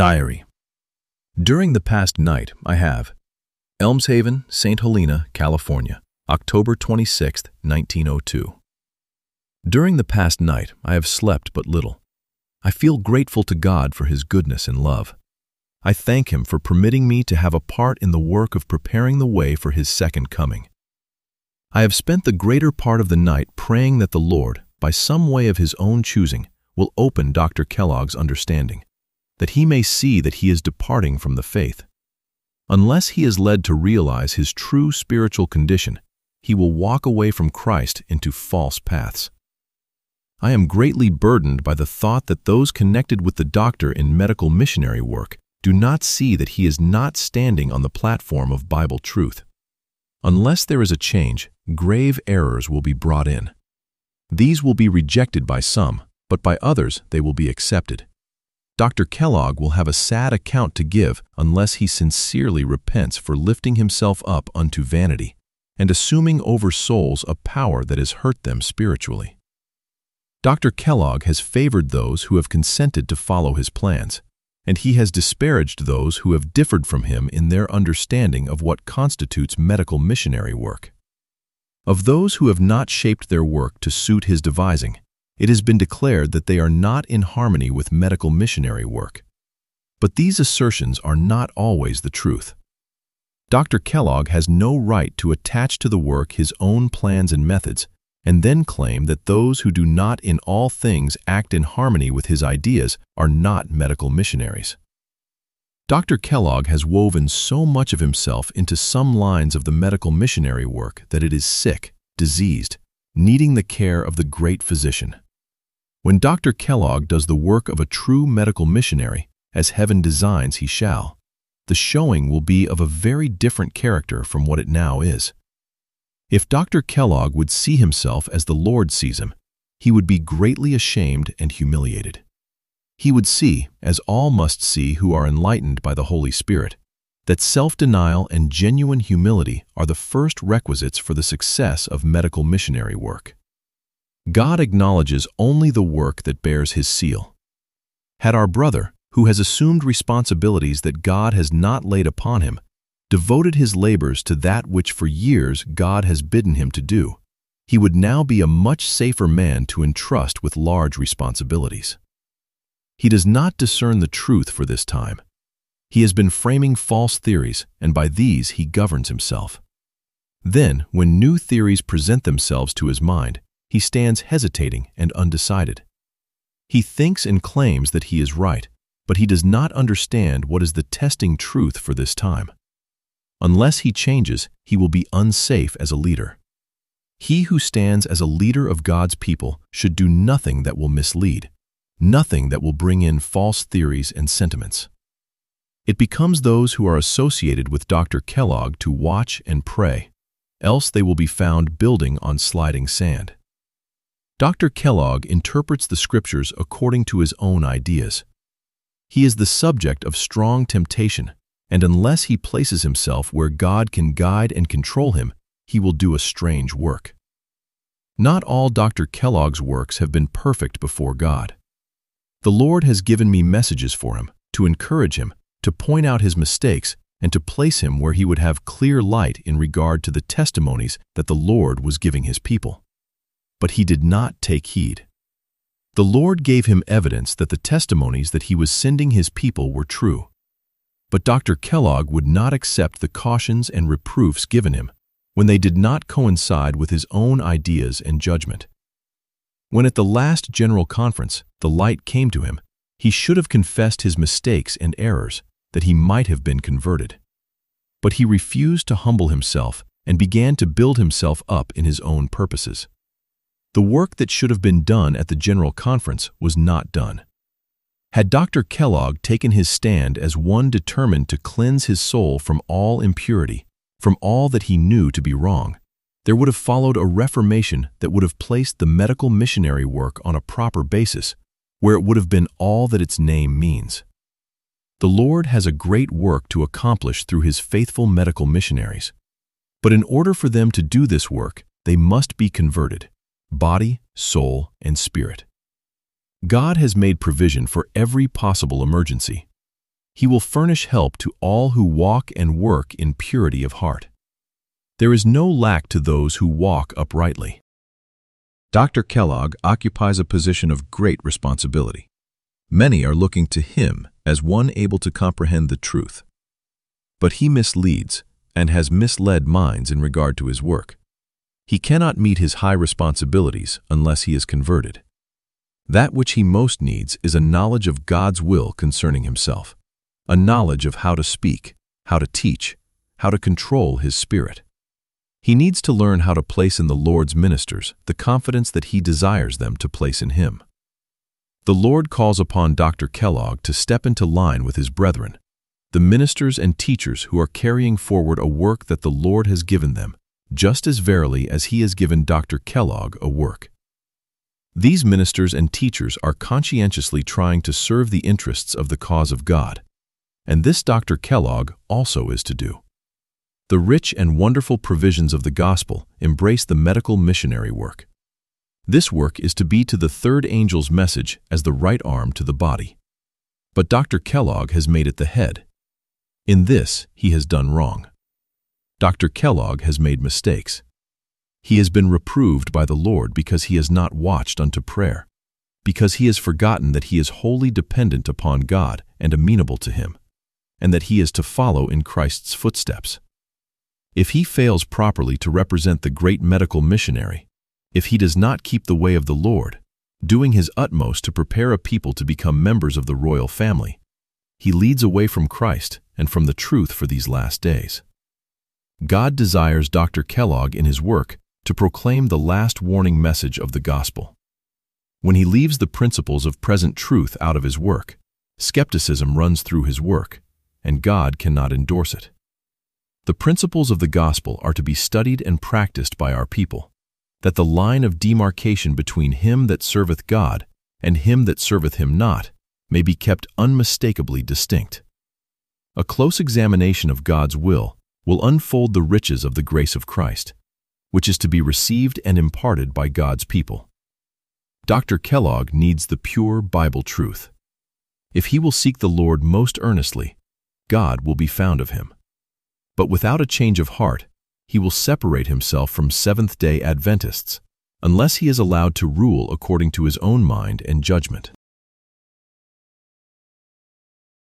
Diary. During the past night, I have Elmshaven, St. Helena, California, October 26, 1902. During the past night, I have slept but little. I feel grateful to God for His goodness and love. I thank Him for permitting me to have a part in the work of preparing the way for His second coming. I have spent the greater part of the night praying that the Lord, by some way of His own choosing, will open Dr. Kellogg's understanding, that he may see that he is departing from the faith. Unless he is led to realize his true spiritual condition, he will walk away from Christ into false paths. I am greatly burdened by the thought that those connected with the doctor in medical missionary work do not see that he is not standing on the platform of Bible truth. Unless there is a change, grave errors will be brought in. These will be rejected by some, but by others they will be accepted. Dr. Kellogg will have a sad account to give unless he sincerely repents for lifting himself up unto vanity and assuming over souls a power that has hurt them spiritually. Dr. Kellogg has favored those who have consented to follow his plans, and he has disparaged those who have differed from him in their understanding of what constitutes medical missionary work. Of those who have not shaped their work to suit his devising, it has been declared that they are not in harmony with medical missionary work. But these assertions are not always the truth. Dr. Kellogg has no right to attach to the work his own plans and methods, and then claim that those who do not in all things act in harmony with his ideas are not medical missionaries. Dr. Kellogg has woven so much of himself into some lines of the medical missionary work that it is sick, diseased, needing the care of the great physician. When Dr. Kellogg does the work of a true medical missionary, as heaven designs he shall, the showing will be of a very different character from what it now is. If Dr. Kellogg would see himself as the Lord sees him, he would be greatly ashamed and humiliated. He would see, as all must see who are enlightened by the Holy Spirit, that self-denial and genuine humility are the first requisites for the success of medical missionary work. God acknowledges only the work that bears His seal. Had our brother, who has assumed responsibilities that God has not laid upon him, devoted his labors to that which for years God has bidden him to do, he would now be a much safer man to entrust with large responsibilities. He does not discern the truth for this time. He has been framing false theories, and by these he governs himself. Then, when new theories present themselves to his mind, he stands hesitating and undecided. He thinks and claims that he is right, but he does not understand what is the testing truth for this time. Unless he changes, he will be unsafe as a leader. He who stands as a leader of God's people should do nothing that will mislead, nothing that will bring in false theories and sentiments. It becomes those who are associated with Dr. Kellogg to watch and pray, else they will be found building on sliding sand. Dr. Kellogg interprets the Scriptures according to his own ideas. He is the subject of strong temptation, and unless he places himself where God can guide and control him, he will do a strange work. Not all Dr. Kellogg's works have been perfect before God. The Lord has given me messages for him, to encourage him, to point out his mistakes, and to place him where he would have clear light in regard to the testimonies that the Lord was giving his people. But he did not take heed. The Lord gave him evidence that the testimonies that he was sending his people were true. But Dr. Kellogg would not accept the cautions and reproofs given him when they did not coincide with his own ideas and judgment. When at the last general conference the light came to him, he should have confessed his mistakes and errors, that he might have been converted. But he refused to humble himself and began to build himself up in his own purposes. The work that should have been done at the general conference was not done. Had Dr. Kellogg taken his stand as one determined to cleanse his soul from all impurity, from all that he knew to be wrong, there would have followed a reformation that would have placed the medical missionary work on a proper basis, where it would have been all that its name means. The Lord has a great work to accomplish through His faithful medical missionaries. But in order for them to do this work, they must be converted, body, soul, and spirit. God has made provision for every possible emergency. He will furnish help to all who walk and work in purity of heart. There is no lack to those who walk uprightly. Dr. Kellogg occupies a position of great responsibility. Many are looking to him as one able to comprehend the truth. But he misleads and has misled minds in regard to his work. He cannot meet his high responsibilities unless he is converted. That which he most needs is a knowledge of God's will concerning himself, a knowledge of how to speak, how to teach, how to control his spirit. He needs to learn how to place in the Lord's ministers the confidence that he desires them to place in him. The Lord calls upon Dr. Kellogg to step into line with his brethren, the ministers and teachers who are carrying forward a work that the Lord has given them, just as verily as he has given Dr. Kellogg a work. These ministers and teachers are conscientiously trying to serve the interests of the cause of God, and this Dr. Kellogg also is to do. The rich and wonderful provisions of the gospel embrace the medical missionary work. This work is to be to the third angel's message as the right arm to the body. But Dr. Kellogg has made it the head. In this, he has done wrong. Dr. Kellogg has made mistakes. He has been reproved by the Lord because he has not watched unto prayer, because he has forgotten that he is wholly dependent upon God and amenable to him, and that he is to follow in Christ's footsteps. If he fails properly to represent the great medical missionary, if he does not keep the way of the Lord, doing his utmost to prepare a people to become members of the royal family, he leads away from Christ and from the truth for these last days. God desires Dr. Kellogg in his work to proclaim the last warning message of the gospel. When he leaves the principles of present truth out of his work, skepticism runs through his work, and God cannot endorse it. The principles of the gospel are to be studied and practiced by our people, that the line of demarcation between him that serveth God and him that serveth him not may be kept unmistakably distinct. A close examination of God's will unfold the riches of the grace of Christ, which is to be received and imparted by God's people. Dr. Kellogg needs the pure Bible truth. If he will seek the Lord most earnestly, God will be found of him. But without a change of heart, he will separate himself from Seventh-day Adventists, unless he is allowed to rule according to his own mind and judgment.